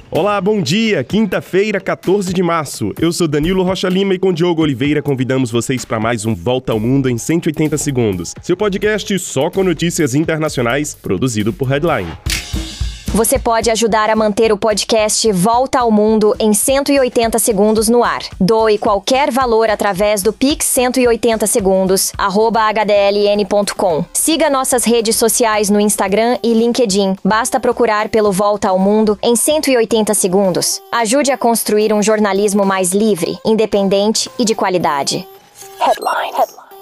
Olá, bom dia! Quinta-feira, 14 de março. Eu sou Danilo Rocha Lima e com Diogo Oliveira convidamos vocês para mais um Volta ao Mundo em 180 segundos. Seu podcast só com notícias internacionais, produzido por Headline. Você pode ajudar a manter o podcast Volta ao Mundo em 180 segundos no ar. Doe qualquer valor através do Pix 180 segundos, @hdln.com. Siga nossas redes sociais no Instagram e LinkedIn. Basta procurar pelo Volta ao Mundo em 180 segundos. Ajude a construir um jornalismo mais livre, independente e de qualidade. Headline.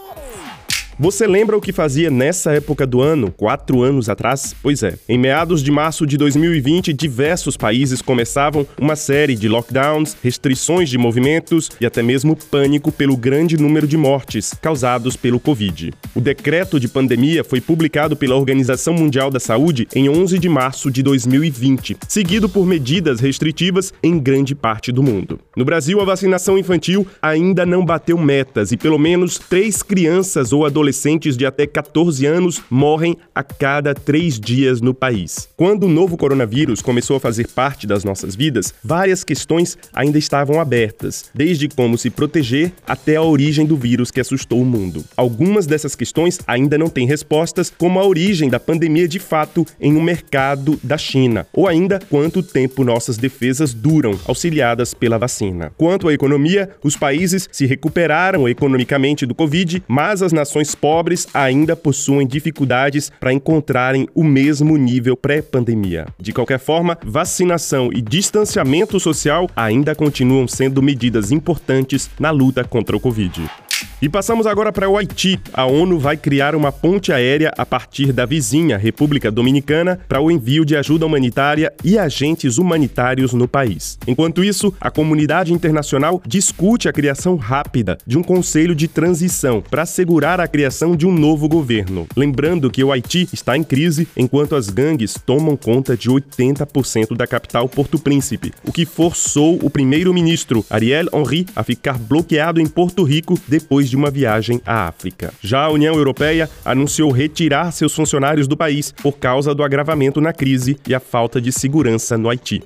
Você lembra o que fazia nessa época do ano, 4 anos atrás? Pois é, em meados de março de 2020, diversos países começavam uma série de lockdowns, restrições de movimentos e até mesmo pânico pelo grande número de mortes causados pelo Covid. O decreto de pandemia foi publicado pela Organização Mundial da Saúde em 11 de março de 2020, seguido por medidas restritivas em grande parte do mundo. No Brasil, a vacinação infantil ainda não bateu metas e pelo menos 3 crianças ou adolescentes de até 14 anos morrem a cada 3 dias no país. Quando o novo coronavírus começou a fazer parte das nossas vidas, várias questões ainda estavam abertas, desde como se proteger até a origem do vírus que assustou o mundo. Algumas dessas questões ainda não têm respostas, como a origem da pandemia de fato em um mercado da China, ou ainda quanto tempo nossas defesas duram, auxiliadas pela vacina. Quanto à economia, os países se recuperaram economicamente do Covid, mas as nações pobres ainda possuem dificuldades para encontrarem o mesmo nível pré-pandemia. De qualquer forma, vacinação e distanciamento social ainda continuam sendo medidas importantes na luta contra o Covid. E passamos agora para o Haiti. A ONU vai criar uma ponte aérea a partir da vizinha República Dominicana para o envio de ajuda humanitária e agentes humanitários no país. Enquanto isso, a comunidade internacional discute a criação rápida de um conselho de transição para assegurar a criação de um novo governo. Lembrando que o Haiti está em crise enquanto as gangues tomam conta de 80% da capital Porto Príncipe, o que forçou o primeiro-ministro Ariel Henry a ficar bloqueado em Porto Rico depois de uma viagem à África. Já a União Europeia anunciou retirar seus funcionários do país por causa do agravamento na crise e a falta de segurança no Haiti.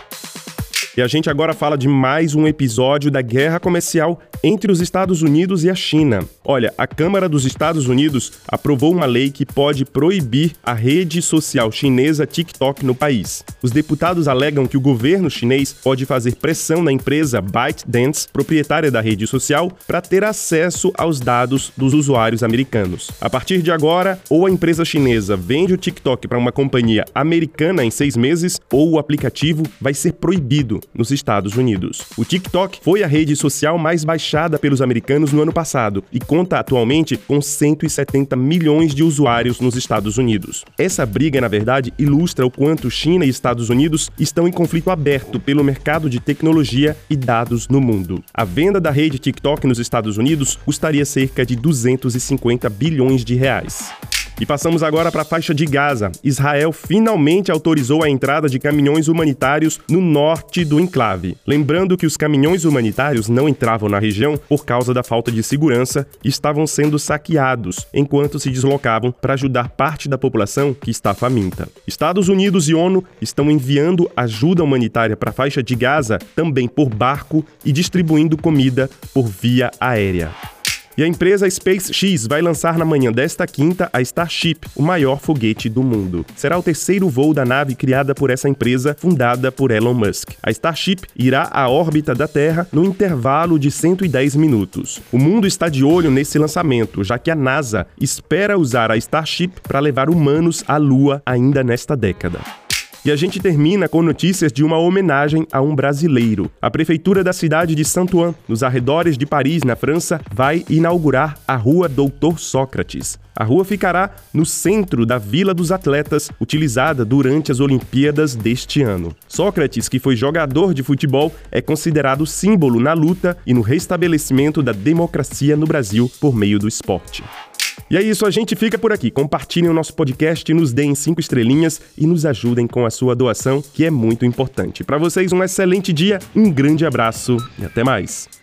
E a gente agora fala de mais um episódio da guerra comercial entre os Estados Unidos e a China. Olha, a Câmara dos Estados Unidos aprovou uma lei que pode proibir a rede social chinesa TikTok no país. Os deputados alegam que o governo chinês pode fazer pressão na empresa ByteDance, proprietária da rede social, para ter acesso aos dados dos usuários americanos. A partir de agora, ou a empresa chinesa vende o TikTok para uma companhia americana em 6 meses, ou o aplicativo vai ser proibido nos Estados Unidos. O TikTok foi a rede social mais baixada pelos americanos no ano passado e conta atualmente com 170 milhões de usuários nos Estados Unidos. Essa briga, na verdade, ilustra o quanto China e Estados Unidos estão em conflito aberto pelo mercado de tecnologia e dados no mundo. A venda da rede TikTok nos Estados Unidos custaria cerca de 250 bilhões de reais. E passamos agora para a faixa de Gaza. Israel finalmente autorizou a entrada de caminhões humanitários no norte do enclave. Lembrando que os caminhões humanitários não entravam na região por causa da falta de segurança e estavam sendo saqueados enquanto se deslocavam para ajudar parte da população que está faminta. Estados Unidos e ONU estão enviando ajuda humanitária para a faixa de Gaza também por barco e distribuindo comida por via aérea. E a empresa SpaceX vai lançar na manhã desta quinta a Starship, o maior foguete do mundo. Será o 3º voo da nave criada por essa empresa, fundada por Elon Musk. A Starship irá à órbita da Terra no intervalo de 110 minutos. O mundo está de olho nesse lançamento, já que a NASA espera usar a Starship para levar humanos à Lua ainda nesta década. E a gente termina com notícias de uma homenagem a um brasileiro. A prefeitura da cidade de Saint-Ouen, nos arredores de Paris, na França, vai inaugurar a Rua Doutor Sócrates. A rua ficará no centro da Vila dos Atletas, utilizada durante as Olimpíadas deste ano. Sócrates, que foi jogador de futebol, é considerado símbolo na luta e no restabelecimento da democracia no Brasil por meio do esporte. E é isso, a gente fica por aqui. Compartilhem o nosso podcast, nos deem 5 estrelinhas e nos ajudem com a sua doação, que é muito importante. Para vocês, um excelente dia, um grande abraço e até mais.